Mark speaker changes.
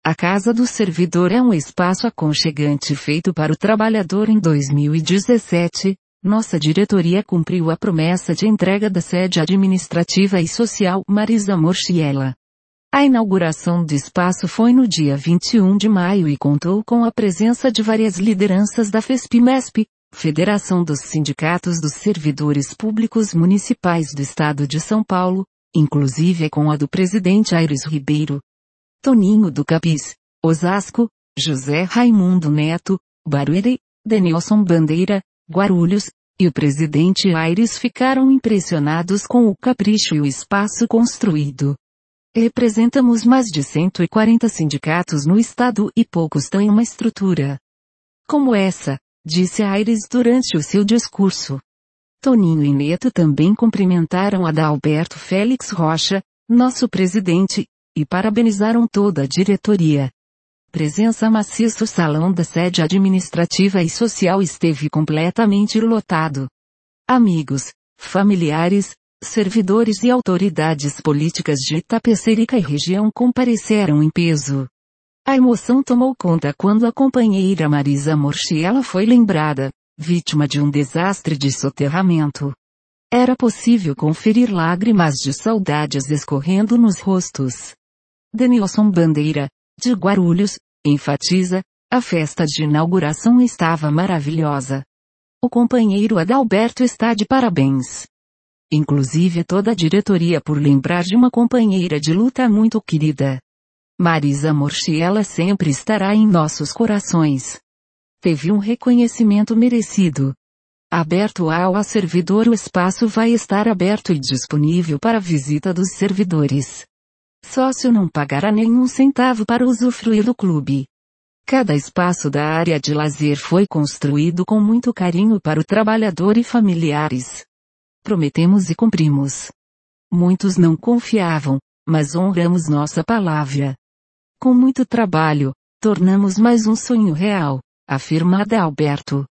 Speaker 1: A Casa do Servidor é um espaço aconchegante feito para o trabalhador. Em 2017, nossa diretoria cumpriu a promessa de entrega da sede administrativa e social Marisa Morchiella. A inauguração do espaço foi no dia 21 de maio e contou com a presença de várias lideranças da FESP-MESP, Federação dos Sindicatos dos Servidores Públicos Municipais do Estado de São Paulo, inclusive com a do presidente Aires Ribeiro, Toninho do Capis, Osasco, José Raimundo Neto, Barueri, Denilson Bandeira, Guarulhos, e o presidente Aires ficaram impressionados com o capricho e o espaço construído. Representamos mais de 140 sindicatos no estado e poucos têm uma estrutura como essa, disse Aires durante o seu discurso. Toninho e Neto também cumprimentaram Adalberto Félix Rocha, nosso presidente, e parabenizaram toda a diretoria. Presença maciça. O salão da sede administrativa e social esteve completamente lotado. Amigos, familiares, servidores e autoridades políticas de Itapecerica e região compareceram em peso. A emoção tomou conta quando a companheira Marisa Morchiella foi lembrada, vítima de um desastre de soterramento. Era possível conferir lágrimas de saudades escorrendo nos rostos. Denilson Bandeira, de Guarulhos, enfatiza, a festa de inauguração estava maravilhosa. O companheiro Adalberto está de parabéns. Inclusive toda a diretoria por lembrar de uma companheira de luta muito querida. Marisa Morchiella sempre estará em nossos corações. Teve um reconhecimento merecido. Aberto ao servidor. O espaço vai estar aberto e disponível para a visita dos servidores. Sócio não pagará nenhum centavo para usufruir do clube. Cada espaço da área de lazer foi construído com muito carinho para o trabalhador e familiares. Prometemos e cumprimos. Muitos não confiavam, mas honramos nossa palavra. Com muito trabalho, tornamos mais um sonho real, afirma Adalberto.